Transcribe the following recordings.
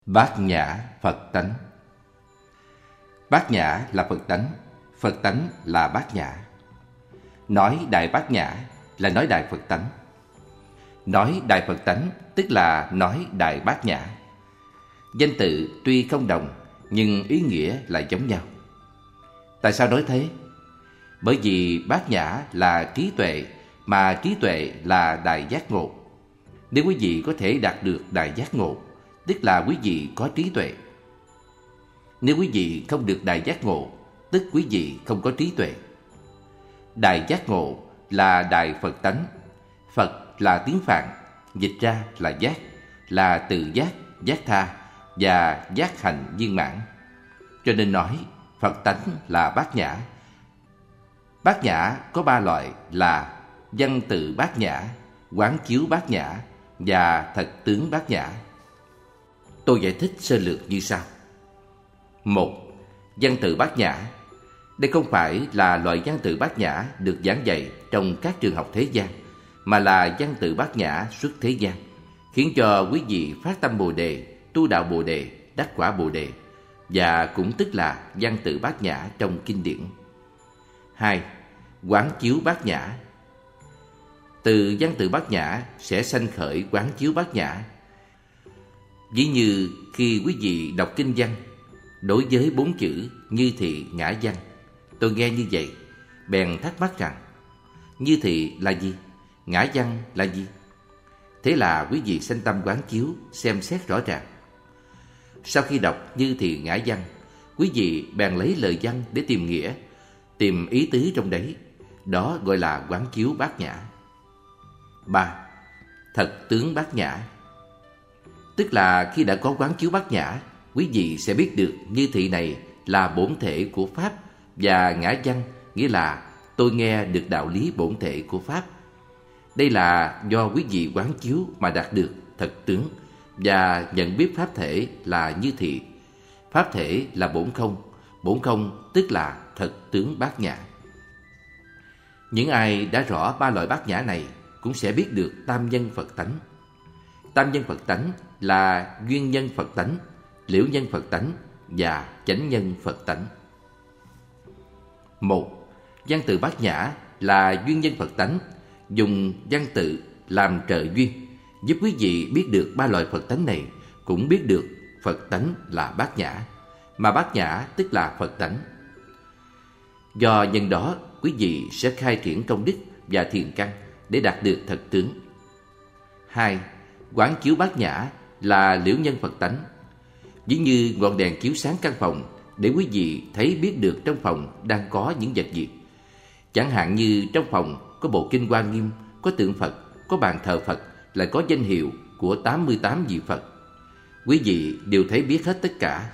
Bát nhã Phật tánh. Bát nhã là Phật tánh, Phật tánh là bát nhã. Nói đại bát nhã là nói đại Phật tánh. Nói đại Phật tánh tức là nói đại bát nhã. Danh tự tuy không đồng nhưng ý nghĩa là giống nhau. Tại sao nói thế? Bởi vì bát nhã là trí tuệ, mà trí tuệ là đại giác ngộ. Nếu quý vị có thể đạt được đại giác ngộ, tức là quý vị có trí tuệ. Nếu quý vị không được đại giác ngộ, tức quý vị không có trí tuệ. Đại giác ngộ là đại Phật tánh. Phật là tiếng Phạn, dịch ra là giác, là tự giác, giác tha và giác hành viên mãn. Cho nên nói Phật tánh là bát nhã. Bát nhã có ba loại là văn tự bát nhã, quán chiếu bát nhã và thật tướng bát nhã. Tôi giải thích sơ lược như sau. 1. Văn tự bát nhã. Đây không phải là loại văn tự bát nhã được giảng dạy trong các trường học thế gian, mà là văn tự bát nhã xuất thế gian, khiến cho quý vị phát tâm Bồ đề, tu đạo Bồ đề, đắc quả Bồ đề, và cũng tức là văn tự bát nhã trong kinh điển. 2. Quán chiếu bát nhã. Từ văn tự bát nhã sẽ sanh khởi quán chiếu bát nhã. Ví như khi quý vị đọc kinh văn, đối với 4 chữ như thị ngã văn, tôi nghe như vậy, bèn thắc mắc rằng như thị là gì? Ngã văn là gì? Thế là quý vị sanh tâm quán chiếu, xem xét rõ ràng. Sau khi đọc như thị ngã văn, quý vị bèn lấy lời văn để tìm nghĩa, tìm ý tứ trong đấy. Đó gọi là quán chiếu bát nhã. 3. Thật tướng bát nhã. Tức là khi đã có quán chiếu bát nhã, quý vị sẽ biết được như thị này là bổn thể của Pháp, và ngã văn nghĩa là tôi nghe được đạo lý bổn thể của Pháp. Đây là do quý vị quán chiếu mà đạt được thật tướng, và nhận biết Pháp thể là như thị. Pháp thể là bổn không tức là thật tướng bát nhã. Những ai đã rõ ba loại bát nhã này cũng sẽ biết được tam nhân Phật tánh. Tam nhân Phật tánh là duyên nhân Phật tánh, liễu nhân Phật tánh và chánh nhân Phật tánh. 1. Văn tự bát nhã là duyên nhân Phật tánh, dùng văn tự làm trợ duyên, giúp quý vị biết được ba loại Phật tánh này, cũng biết được Phật tánh là bát nhã, mà bát nhã tức là Phật tánh. Do nhân đó, quý vị sẽ khai triển công đức và thiền căn để đạt được thật tướng. 2. Quán chiếu bát nhã là liễu nhân Phật tánh. Ví như ngọn đèn chiếu sáng căn phòng để quý vị thấy biết được trong phòng đang có những vật gì. Chẳng hạn như trong phòng có bộ kinh Hoa Nghiêm, có tượng Phật, có bàn thờ Phật, lại có danh hiệu của 88 vị Phật. Quý vị đều thấy biết hết tất cả.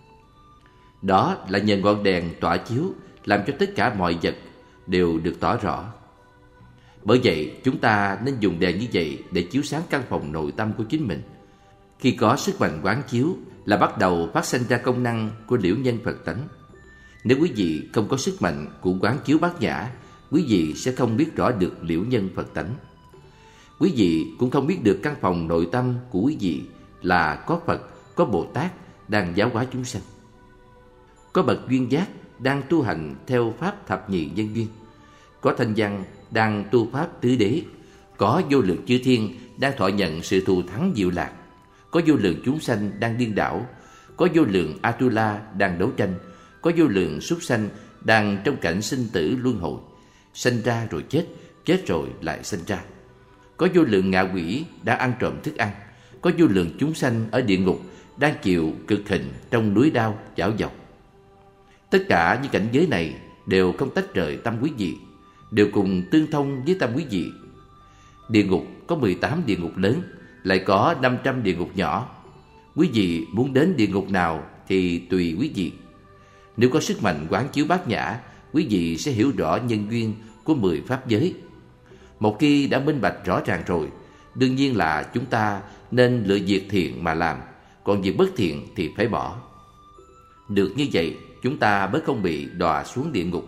Đó là nhờ ngọn đèn tỏa chiếu làm cho tất cả mọi vật đều được tỏ rõ. Bởi vậy chúng ta nên dùng đèn như vậy để chiếu sáng căn phòng nội tâm của chính mình. Khi có sức mạnh quán chiếu là bắt đầu phát sinh ra công năng của liễu nhân Phật tánh. Nếu quý vị không có sức mạnh của quán chiếu bát nhã, quý vị sẽ không biết rõ được liễu nhân Phật tánh. Quý vị cũng không biết được căn phòng nội tâm của quý vị là có Phật, có Bồ Tát đang giáo hóa chúng sanh, có bậc duyên giác đang tu hành theo pháp thập nhị nhân duyên, có thanh văn đang tu pháp tứ đế, có vô lượng chư thiên đang thọ nhận sự thù thắng diệu lạc, có vô lượng chúng sanh đang điên đảo, có vô lượng Atula đang đấu tranh, có vô lượng súc sanh đang trong cảnh sinh tử luân hồi, sanh ra rồi chết, chết rồi lại sanh ra. Có vô lượng ngạ quỷ đã ăn trộm thức ăn, có vô lượng chúng sanh ở địa ngục đang chịu cực hình trong núi đao chảo dọc. Tất cả những cảnh giới này đều không tách rời tâm quý vị, đều cùng tương thông với tâm quý vị. Địa ngục có 18 địa ngục lớn, lại có 500 địa ngục nhỏ. Quý vị muốn đến địa ngục nào thì tùy quý vị. Nếu có sức mạnh quán chiếu bát nhã, quý vị sẽ hiểu rõ nhân duyên của 10 pháp giới. Một khi đã minh bạch rõ ràng rồi, đương nhiên là chúng ta nên lựa việc thiện mà làm, còn việc bất thiện thì phải bỏ. Được như vậy, chúng ta mới không bị đọa xuống địa ngục.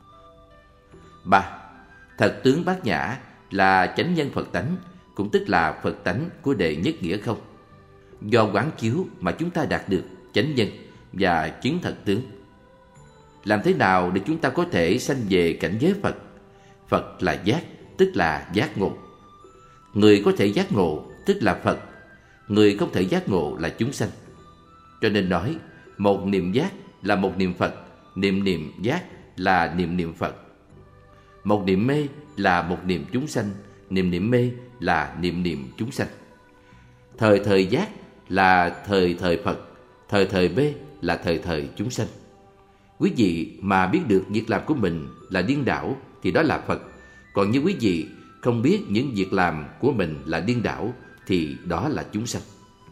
3. Thật tướng bát nhã là chánh nhân Phật tánh, cũng tức là Phật tánh của đệ nhất nghĩa không. Do quán chiếu mà chúng ta đạt được chánh nhân và chứng thật tướng. Làm thế nào để chúng ta có thể sanh về cảnh giới Phật? Phật là giác, tức là giác ngộ. Người có thể giác ngộ, tức là Phật. Người không thể giác ngộ là chúng sanh. Cho nên nói, một niệm giác là một niệm Phật, niệm giác là niệm Phật. Một niệm mê là một niệm chúng sanh, niệm mê là niệm chúng sanh. Thời giác là thời Phật, thời mê là thời chúng sanh. Quý vị mà biết được việc làm của mình là điên đảo thì đó là Phật. Còn như quý vị không biết những việc làm của mình là điên đảo thì đó là chúng sanh.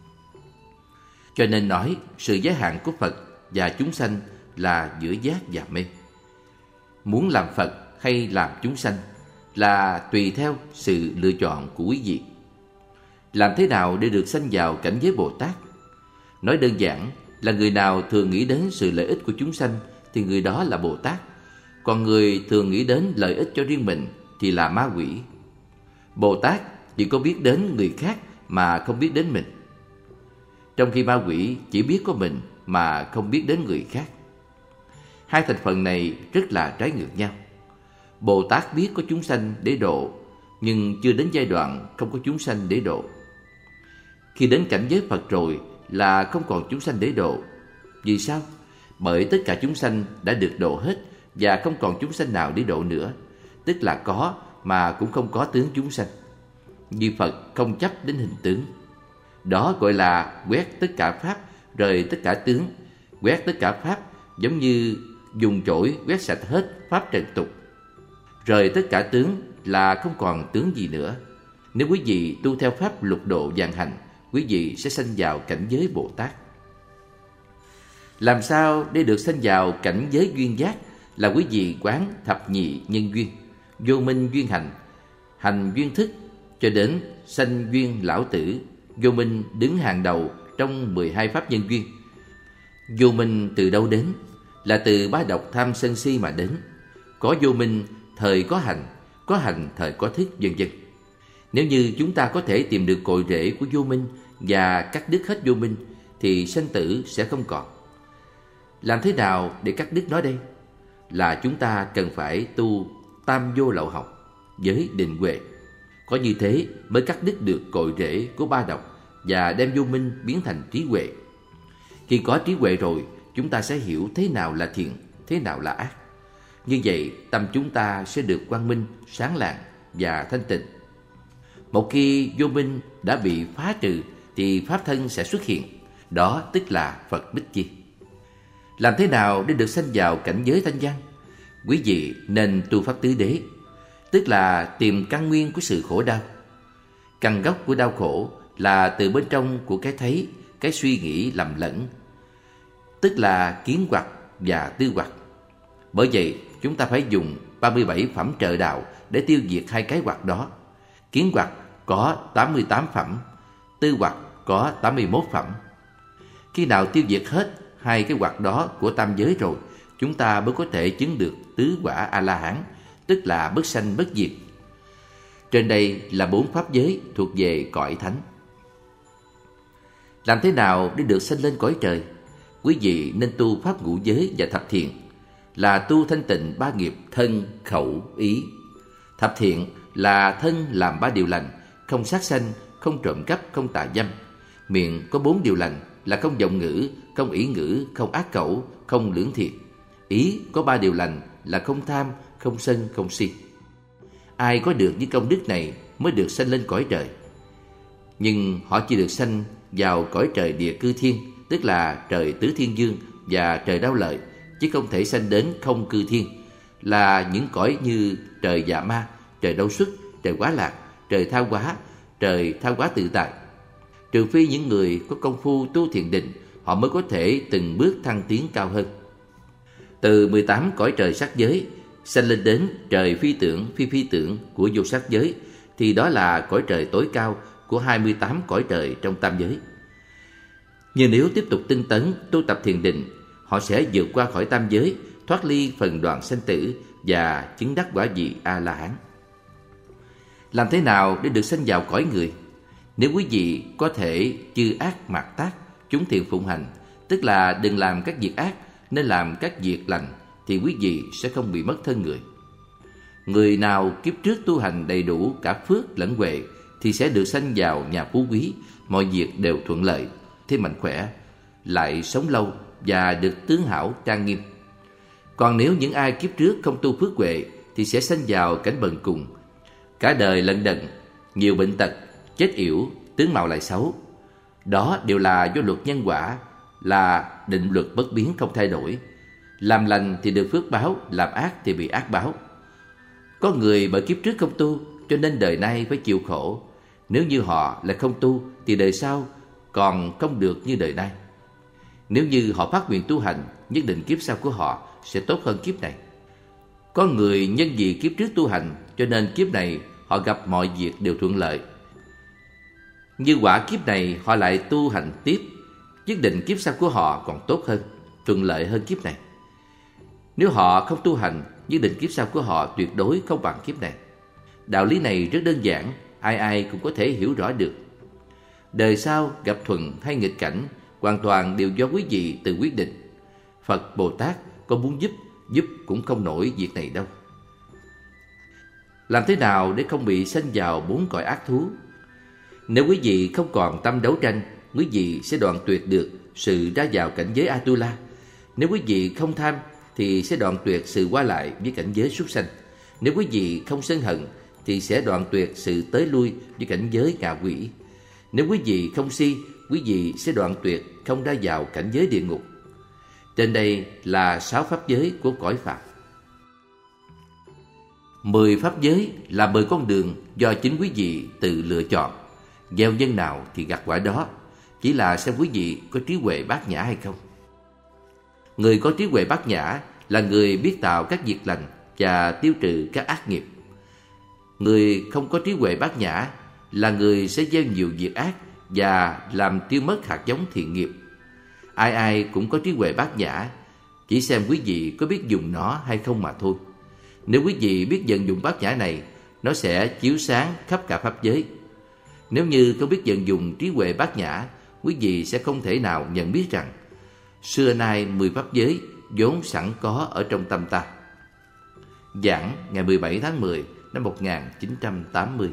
Cho nên nói sự giới hạn của Phật và chúng sanh là giữa giác và mê. Muốn làm Phật hay làm chúng sanh là tùy theo sự lựa chọn của quý vị. Làm thế nào để được sanh vào cảnh giới Bồ Tát? Nói đơn giản là người nào thường nghĩ đến sự lợi ích của chúng sanh thì người đó là Bồ Tát. Còn người thường nghĩ đến lợi ích cho riêng mình thì là ma quỷ. Bồ Tát chỉ có biết đến người khác mà không biết đến mình, trong khi ma quỷ chỉ biết có mình mà không biết đến người khác. Hai thành phần này rất là trái ngược nhau. Bồ Tát biết có chúng sanh để độ, nhưng chưa đến giai đoạn không có chúng sanh để độ. Khi đến cảnh giới Phật rồi là không còn chúng sanh để độ. Vì sao? Bởi tất cả chúng sanh đã được độ hết và không còn chúng sanh nào để độ nữa. Tức là có mà cũng không có tướng chúng sanh. Vì Phật không chấp đến hình tướng. Đó gọi là quét tất cả pháp, rời tất cả tướng. Quét tất cả pháp giống như dùng chổi quét sạch hết pháp trần tục. Rời tất cả tướng là không còn tướng gì nữa. Nếu quý vị tu theo pháp lục độ vạn hành, quý vị sẽ sanh vào cảnh giới Bồ Tát. Làm sao để được sanh vào cảnh giới duyên giác? Là quý vị quán thập nhị nhân duyên, vô minh duyên hành, hành duyên thức, cho đến sanh duyên lão tử. Vô minh đứng hàng đầu trong 12 pháp nhân duyên. Vô minh từ đâu đến? Là từ ba độc tham sân si mà đến. Có vô minh thời có hành thời có thức, vân vân. Nếu như chúng ta có thể tìm được cội rễ của vô minh và cắt đứt hết vô minh thì sanh tử sẽ không còn. Làm thế nào để cắt đứt nó đây? Là chúng ta cần phải tu tam vô lậu học với định huệ. Có như thế mới cắt đứt được cội rễ của ba độc và đem vô minh biến thành trí huệ. Khi có trí huệ rồi, chúng ta sẽ hiểu thế nào là thiện, thế nào là ác. Như vậy, tâm chúng ta sẽ được quang minh, sáng lạng và thanh tịnh. Một khi vô minh đã bị phá trừ thì pháp thân sẽ xuất hiện. Đó tức là Phật Bích Chi. Làm thế nào để được sanh vào cảnh giới thanh văn? Quý vị nên tu pháp tứ đế, tức là tìm căn nguyên của sự khổ đau. Căn gốc của đau khổ là từ bên trong của cái thấy, cái suy nghĩ lầm lẫn, tức là kiến hoặc và tư hoặc. Bởi vậy, chúng ta phải dùng 37 phẩm trợ đạo để tiêu diệt hai cái hoặc đó. Kiến hoặc có 88 phẩm, tư hoặc có 81 phẩm. Khi nào tiêu diệt hết hai cái hoặc đó của tam giới rồi, chúng ta mới có thể chứng được tứ quả A-la-hán, tức là bất sanh bất diệt. Trên đây là 4 pháp giới thuộc về cõi thánh. Làm thế nào để được sanh lên cõi trời? Quý vị nên tu pháp ngũ giới và thập thiện, là tu thanh tịnh ba nghiệp thân, khẩu, ý. Thập thiện là thân làm 3 điều lành, không sát sanh, không trộm cắp, không tà dâm. Miệng có 4 điều lành, là không vọng ngữ, không ỷ ngữ, không ác khẩu, không lưỡng thiệt. Ý có 3 điều lành, là không tham, không sân, không si. Ai có được những công đức này mới được sanh lên cõi trời. Nhưng họ chỉ được sanh vào cõi trời địa cư thiên, tức là trời tứ thiên dương và trời đao lợi, chứ không thể sanh đến không cư thiên, là những cõi như trời dạ ma, trời đau xuất, trời quá lạc, trời tha hóa tự tại. Trừ phi những người có công phu tu thiền định, họ mới có thể từng bước thăng tiến cao hơn. Từ 18 cõi trời sắc giới sanh lên đến trời phi tưởng của vô sắc giới, thì đó là cõi trời tối cao của 28 cõi trời trong tam giới. Nhưng nếu tiếp tục tinh tấn tu tập thiền định, họ sẽ vượt qua khỏi tam giới, thoát ly phần đoạn sanh tử và chứng đắc quả vị A-la-hán. Làm thế nào để được sanh vào cõi người? Nếu quý vị có thể chư ác mạt tác, chúng thiện phụng hành, tức là đừng làm các việc ác, nên làm các việc lành, thì quý vị sẽ không bị mất thân người. Người nào kiếp trước tu hành đầy đủ cả phước lẫn huệ thì sẽ được sanh vào nhà phú quý, mọi việc đều thuận lợi, thêm mạnh khỏe, lại sống lâu và được tướng hảo trang nghiêm. Còn nếu những ai kiếp trước không tu phước huệ thì sẽ sanh vào cảnh bần cùng, cả đời lận đận, nhiều bệnh tật, chết yểu, tướng mạo lại xấu. Đó đều là do luật nhân quả, là định luật bất biến không thay đổi. Làm lành thì được phước báo, làm ác thì bị ác báo. Có người bởi kiếp trước không tu cho nên đời nay phải chịu khổ. Nếu như họ lại không tu thì đời sau còn không được như đời nay. Nếu như họ phát nguyện tu hành, nhất định kiếp sau của họ sẽ tốt hơn kiếp này. Có người nhân vì kiếp trước tu hành cho nên kiếp này họ gặp mọi việc đều thuận lợi. Như quả kiếp này họ lại tu hành tiếp, nhất định kiếp sau của họ còn tốt hơn, thuận lợi hơn kiếp này. Nếu họ không tu hành, nhất định kiếp sau của họ tuyệt đối không bằng kiếp này. Đạo lý này rất đơn giản, ai ai cũng có thể hiểu rõ được. Đời sau gặp thuận hay nghịch cảnh hoàn toàn đều do quý vị tự quyết định. Phật Bồ Tát có muốn giúp cũng không nổi việc này đâu. Làm thế nào để không bị sanh vào 4 cõi ác thú? Nếu quý vị không còn tâm đấu tranh, quý vị sẽ đoạn tuyệt được sự ra vào cảnh giới Atula. Nếu quý vị không tham thì sẽ đoạn tuyệt sự qua lại với cảnh giới súc sanh. Nếu quý vị không sân hận thì sẽ đoạn tuyệt sự tới lui với cảnh giới ngạ quỷ. Nếu quý vị không si, quý vị sẽ đoạn tuyệt không ra vào cảnh giới địa ngục. Trên đây là 6 pháp giới của cõi Phàm. 10 pháp giới là 10 con đường do chính quý vị tự lựa chọn. Gieo nhân nào thì gặt quả đó, chỉ là xem quý vị có trí huệ bát nhã hay không. Người có trí huệ bát nhã là người biết tạo các việc lành và tiêu trừ các ác nghiệp. Người không có trí huệ bát nhã là người sẽ gieo nhiều việc ác và làm tiêu mất hạt giống thiện nghiệp. Ai ai cũng có trí huệ bát nhã, chỉ xem quý vị có biết dùng nó hay không mà thôi. Nếu quý vị biết vận dụng bát nhã này, nó sẽ chiếu sáng khắp cả pháp giới. Nếu như không biết vận dụng trí huệ bát nhã, quý vị sẽ không thể nào nhận biết rằng xưa nay 10 pháp giới vốn sẵn có ở trong tâm ta. Giảng ngày 17 tháng 10 năm 1980.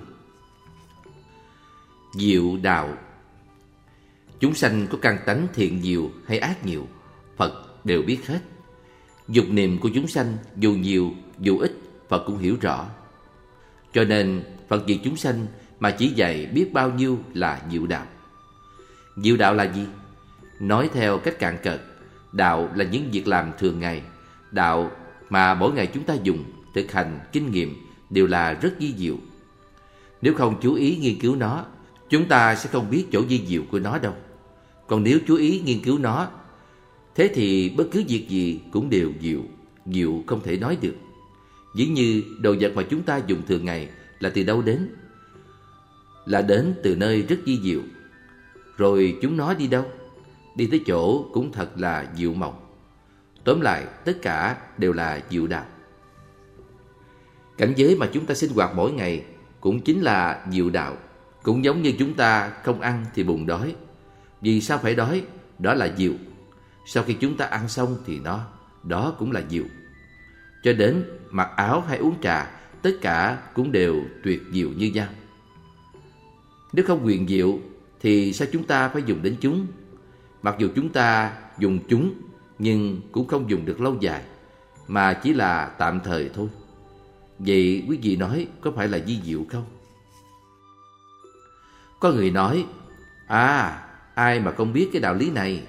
Diệu đạo. Chúng sanh có căn tánh thiện nhiều hay ác nhiều, Phật đều biết hết. Dục niệm của chúng sanh dù nhiều dù ít, Phật cũng hiểu rõ. Cho nên Phật vì chúng sanh mà chỉ dạy biết bao nhiêu là diệu đạo. Diệu đạo là gì? Nói theo cách cạn cợt, đạo là những việc làm thường ngày. Đạo mà mỗi ngày chúng ta dùng, thực hành, kinh nghiệm đều là rất vi diệu. Nếu không chú ý nghiên cứu nó, chúng ta sẽ không biết chỗ vi diệu của nó đâu. Còn nếu chú ý nghiên cứu nó, thế thì bất cứ việc gì cũng đều diệu, diệu không thể nói được. Dĩ như đồ vật mà chúng ta dùng thường ngày là từ đâu đến? Là đến từ nơi rất vi diệu. Rồi chúng nó đi đâu? Đi tới chỗ cũng thật là diệu mộng. Tóm lại, tất cả đều là diệu đạo. Cảnh giới mà chúng ta sinh hoạt mỗi ngày cũng chính là diệu đạo. Cũng giống như chúng ta không ăn thì bụng đói. Vì sao phải đói? Đó là diệu. Sau khi chúng ta ăn xong thì đó cũng là diệu. Cho đến mặc áo hay uống trà, tất cả cũng đều tuyệt diệu như nhau. Nếu không huyền diệu thì sao chúng ta phải dùng đến chúng? Mặc dù chúng ta dùng chúng, nhưng cũng không dùng được lâu dài, mà chỉ là tạm thời thôi. Vậy quý vị nói có phải là vi diệu không? Có người nói, ai mà không biết cái đạo lý này?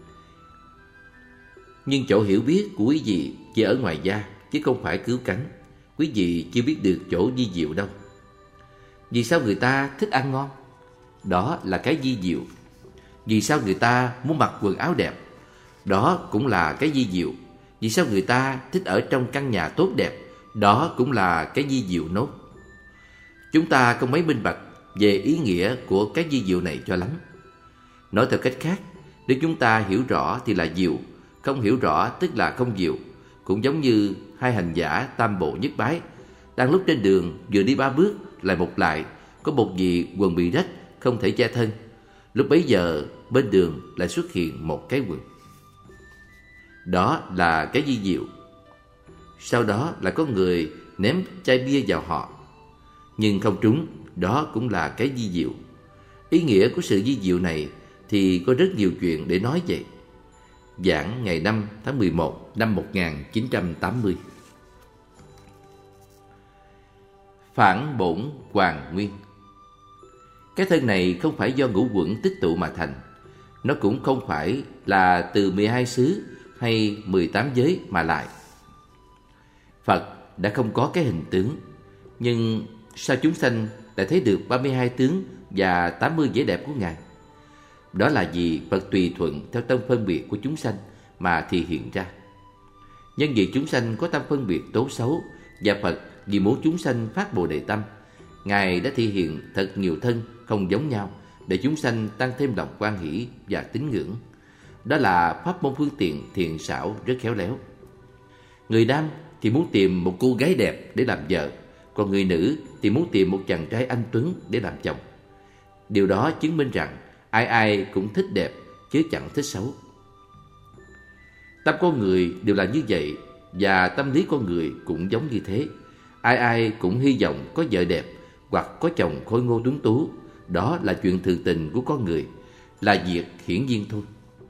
Nhưng chỗ hiểu biết của quý vị chỉ ở ngoài da, chứ không phải cứu cánh. Quý vị chưa biết được chỗ vi diệu đâu. Vì sao người ta thích ăn ngon? Đó là cái vi diệu. Vì sao người ta muốn mặc quần áo đẹp? Đó cũng là cái vi diệu. Vì sao người ta thích ở trong căn nhà tốt đẹp? Đó cũng là cái vi diệu nốt. Chúng ta không mấy minh bạch về ý nghĩa của cái vi diệu này cho lắm. Nói theo cách khác, nếu chúng ta hiểu rõ thì là diệu, không hiểu rõ tức là không diệu. Cũng giống như hai hành giả tam bộ nhất bái, đang lúc trên đường vừa đi 3 bước lại một lại, có một vị quần bị rách, không thể che thân. Lúc bấy giờ bên đường lại xuất hiện một cái quần. Đó là cái di diệu. Sau đó là có người ném chai bia vào họ, nhưng không trúng. Đó cũng là cái di diệu. Ý nghĩa của sự di diệu này thì có rất nhiều chuyện để nói vậy. Giảng ngày 5 tháng 11 năm 1980. Phản bổn hoàn nguyên. Cái thân này không phải do ngũ uẩn tích tụ mà thành. Nó cũng không phải là từ 12 xứ hay 18 giới mà lại. Phật đã không có cái hình tướng, nhưng sao chúng sanh lại thấy được 32 tướng và 80 vẻ đẹp của Ngài? Đó là vì Phật tùy thuận theo tâm phân biệt của chúng sanh mà thì hiện ra. Nhân vì chúng sanh có tâm phân biệt tốt xấu, và Phật vì muốn chúng sanh phát Bồ Đề tâm, Ngài đã thị hiện thật nhiều thân không giống nhau để chúng sanh tăng thêm lòng quan hỷ và tín ngưỡng. Đó là pháp môn phương tiện thiện xảo rất khéo léo. Người nam thì muốn tìm một cô gái đẹp để làm vợ, còn người nữ thì muốn tìm một chàng trai anh tuấn để làm chồng. Điều đó chứng minh rằng ai ai cũng thích đẹp chứ chẳng thích xấu. Tâm con người đều là như vậy, và tâm lý con người cũng giống như thế. Ai ai cũng hy vọng có vợ đẹp hoặc có chồng khôi ngô tuấn tú. Đó là chuyện thường tình của con người, là việc hiển nhiên thôi.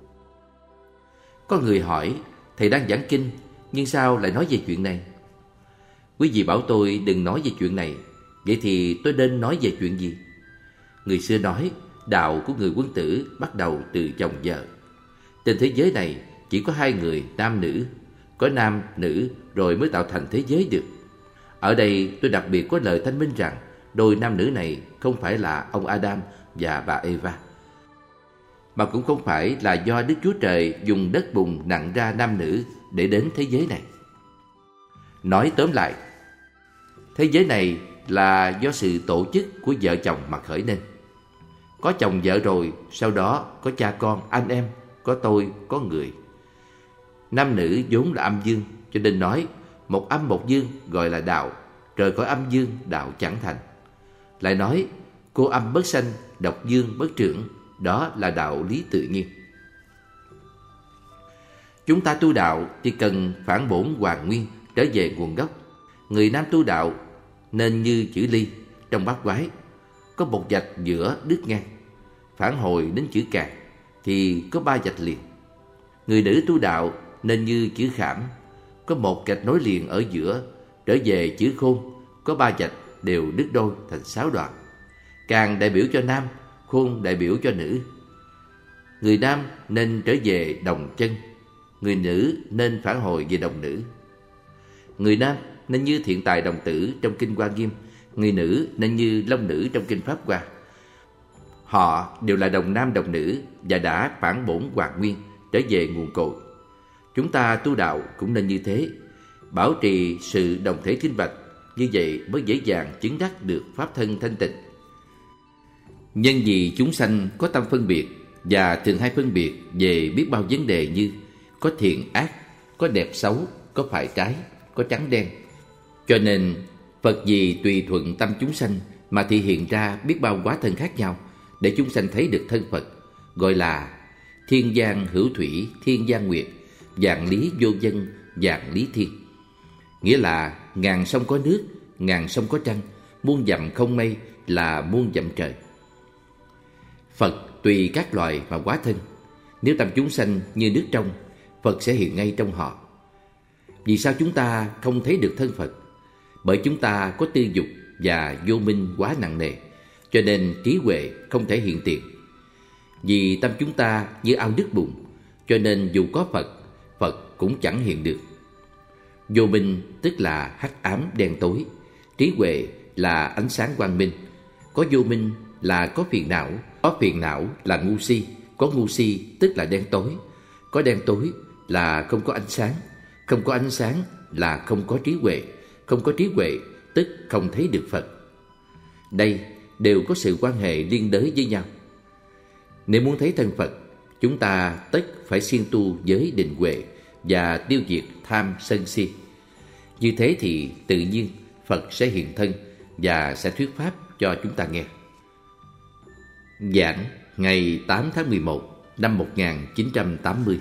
Có người hỏi, thầy đang giảng kinh, nhưng sao lại nói về chuyện này? Quý vị bảo tôi đừng nói về chuyện này, vậy thì tôi nên nói về chuyện gì? Người xưa nói, đạo của người quân tử bắt đầu từ chồng vợ. Trên thế giới này chỉ có hai người nam nữ, có nam nữ rồi mới tạo thành thế giới được. Ở đây tôi đặc biệt có lời thanh minh rằng đôi nam nữ này không phải là ông Adam và bà Eva, mà cũng không phải là do Đức Chúa Trời dùng đất bùn nặn ra nam nữ để đến thế giới này. Nói tóm lại, thế giới này là do sự tổ chức của vợ chồng mà khởi nên. Có chồng vợ rồi, sau đó có cha con, anh em, có tôi, có người. Nam nữ vốn là âm dương, cho nên nói một âm một dương gọi là đạo, rời khỏi âm dương đạo chẳng thành. Lại nói cô âm bất sanh, độc dương bất trưởng, đó là đạo lý tự nhiên. Chúng ta tu đạo thì cần phản bổn hoàn nguyên, trở về nguồn gốc. Người nam tu đạo nên như chữ ly trong bát quái, có một vạch giữa đứt ngang. Phản hồi đến chữ càng thì có ba vạch liền. Người nữ tu đạo nên như chữ khảm, có một vạch nối liền ở giữa, trở về chữ khôn, có ba vạch đều đứt đôi thành 6 đoạn. Càng đại biểu cho nam, khôn đại biểu cho nữ. Người nam nên trở về đồng chân, người nữ nên phản hồi về đồng nữ. Người nam nên như thiện tài đồng tử trong kinh Hoa Nghiêm, người nữ nên như long nữ trong kinh Pháp Hoa. Họ đều là đồng nam đồng nữ và đã phản bổn hoàn nguyên, trở về nguồn cội. Chúng ta tu đạo cũng nên như thế, bảo trì sự đồng thể kinh bạch, như vậy mới dễ dàng chứng đắc được pháp thân thanh tịnh. Nhân vì chúng sanh có tâm phân biệt và thường hay phân biệt về biết bao vấn đề như có thiện ác, có đẹp xấu, có phải trái, có trắng đen. Cho nên Phật vì tùy thuận tâm chúng sanh mà thị hiện ra biết bao hóa thân khác nhau để chúng sanh thấy được thân Phật, gọi là thiên giang hữu thủy, thiên giang nguyệt, vạn lý vô dân, vạn lý thiên. Nghĩa là ngàn sông có nước, ngàn sông có trăng, muôn dặm không mây là muôn dặm trời. Phật tùy các loài mà hóa thân. Nếu tâm chúng sanh như nước trong, Phật sẽ hiện ngay trong họ. Vì sao chúng ta không thấy được thân Phật? Bởi chúng ta có tư dục và vô minh quá nặng nề, cho nên trí huệ không thể hiện tiền. Vì tâm chúng ta như ao nước bùn, cho nên dù có Phật, Phật cũng chẳng hiện được. Vô minh tức là hắc ám đen tối, trí huệ là ánh sáng quang minh. Có vô minh là có phiền não là ngu si, có ngu si tức là đen tối, có đen tối là không có ánh sáng, không có ánh sáng là không có trí huệ, không có trí huệ tức không thấy được Phật. Đây đều có sự quan hệ liên đới với nhau. Nếu muốn thấy thân Phật, chúng ta tất phải siêng tu giới định huệ và tiêu diệt tham sân si. Như thế thì tự nhiên Phật sẽ hiện thân và sẽ thuyết pháp cho chúng ta nghe. Giảng ngày 8 tháng 11 năm 1980.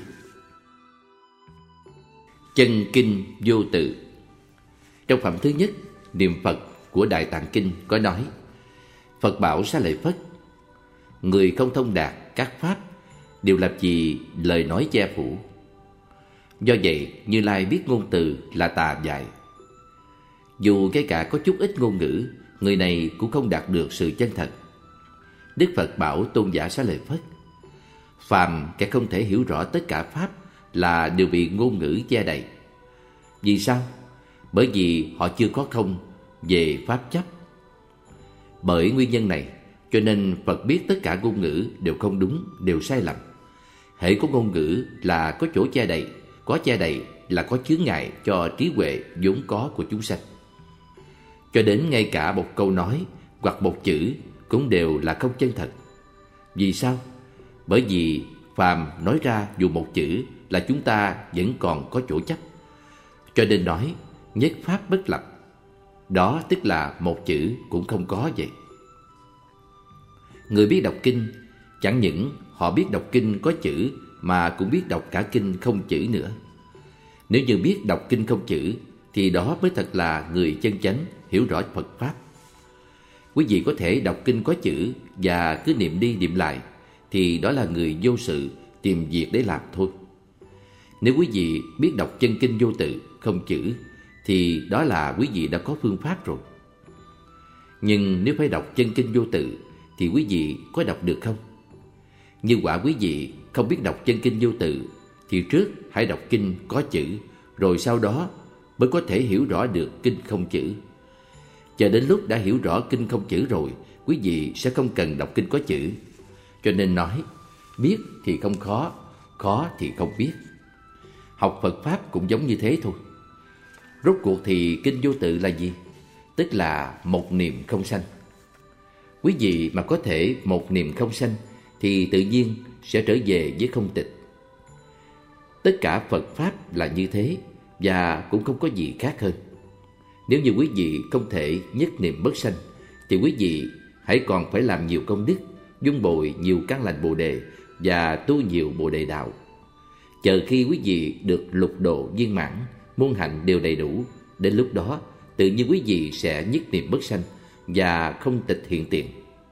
Chân kinh vô tự. Trong phẩm thứ nhất, niệm Phật của Đại Tạng Kinh có nói: Phật bảo Xá Lợi Phất, người không thông đạt các pháp đều làm gì lời nói che phủ. Do vậy, Như Lai biết ngôn từ là tà dại. Dù ngay cả có chút ít ngôn ngữ, người này cũng không đạt được sự chân thật. Đức Phật bảo tôn giả Xá Lợi Phất: phàm kẻ không thể hiểu rõ tất cả pháp là đều bị ngôn ngữ che đậy. Vì sao? Bởi vì họ chưa có không về pháp chấp. Bởi nguyên nhân này, cho nên Phật biết tất cả ngôn ngữ đều không đúng, đều sai lầm. Hễ có ngôn ngữ là có chỗ che đậy, có che đậy là có chướng ngại cho trí huệ vốn có của chúng sanh. Cho đến ngay cả một câu nói hoặc một chữ cũng đều là không chân thật. Vì sao? Bởi vì phàm nói ra dù một chữ là chúng ta vẫn còn có chỗ chấp. Cho nên nói nhất pháp bất lập. Đó tức là một chữ cũng không có vậy. Người biết đọc kinh, chẳng những họ biết đọc kinh có chữ mà cũng biết đọc cả kinh không chữ nữa. Nếu như biết đọc kinh không chữ thì đó mới thật là người chân chánh hiểu rõ Phật Pháp. Quý vị có thể đọc kinh có chữ và cứ niệm đi niệm lại thì đó là người vô sự tìm việc để làm thôi. Nếu quý vị biết đọc chân kinh vô tự không chữ thì đó là quý vị đã có phương pháp rồi. Nhưng nếu phải đọc chân kinh vô tự thì quý vị có đọc được không? Như quả quý vị không biết đọc chân kinh vô tự thì trước hãy đọc kinh có chữ, rồi sau đó mới có thể hiểu rõ được kinh không chữ. Chờ đến lúc đã hiểu rõ kinh không chữ rồi, quý vị sẽ không cần đọc kinh có chữ. Cho nên nói, biết thì không khó, khó thì không biết. Học Phật Pháp cũng giống như thế thôi. Rốt cuộc thì kinh vô tự là gì? Tức là một niệm không sanh. Quý vị mà có thể một niệm không sanh thì tự nhiên sẽ trở về với không tịch. Tất cả Phật Pháp là như thế và cũng không có gì khác hơn. Nếu như quý vị không thể nhất niệm bất sanh thì quý vị hãy còn phải làm nhiều công đức, dung bồi nhiều căn lành Bồ Đề và tu nhiều Bồ Đề đạo. Chờ khi quý vị được lục độ viên mãn, môn hạnh đều đầy đủ, đến lúc đó tự nhiên quý vị sẽ nhất niệm bất sanh và không tịch hiện tiền.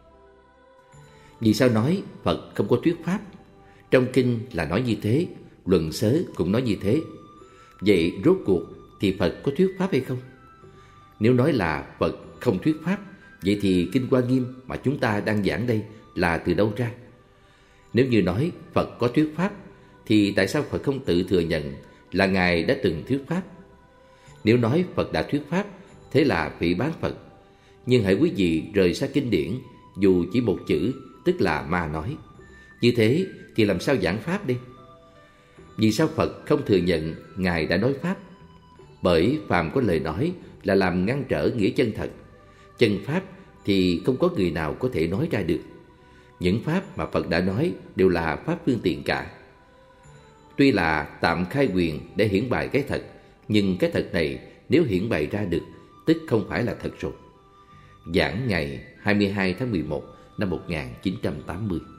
Vì sao nói Phật không có thuyết pháp? Trong kinh là nói như thế, luận xớ cũng nói như thế. Vậy rốt cuộc thì Phật có thuyết pháp hay không? Nếu nói là Phật không thuyết pháp, vậy thì Kinh Hoa Nghiêm mà chúng ta đang giảng đây là từ đâu ra? Nếu như nói Phật có thuyết pháp, thì tại sao Phật không tự thừa nhận là Ngài đã từng thuyết pháp? Nếu nói Phật đã thuyết pháp, thế là phỉ báng Phật. Nhưng hãy quý vị rời xa kinh điển, dù chỉ một chữ, tức là ma nói. Như thế thì làm sao giảng pháp đi? Vì sao Phật không thừa nhận Ngài đã nói pháp? Bởi phàm có lời nói là làm ngăn trở nghĩa chân thật. Chân pháp thì không có người nào có thể nói ra được. Những pháp mà Phật đã nói đều là pháp phương tiện cả. Tuy là tạm khai quyền để hiển bày cái thật, nhưng cái thật này nếu hiển bày ra được, tức không phải là thật rồi. Giảng ngày 22 tháng 11 năm 1980.